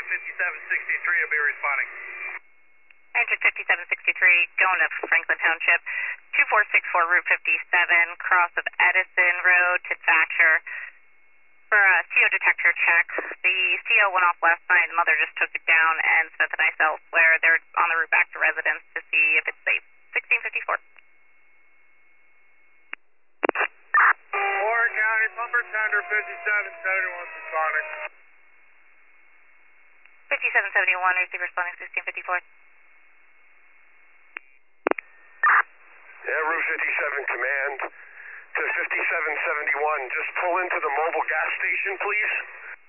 5763 will be responding. Engine 5763 going up Franklin Township, 2464 Route 57, cross of Edison Road to Thatcher. For a CO detector check, the CO went off last night. The mother just took it down and spent the night elsewhere. They're on the route back to residence to see if it's safe. 1654. Warren County, Pumper Tender 5771 responding. 5771, receive responding 1654. Yeah, Route 57 command to 5771. Just pull into the mobile gas station, please.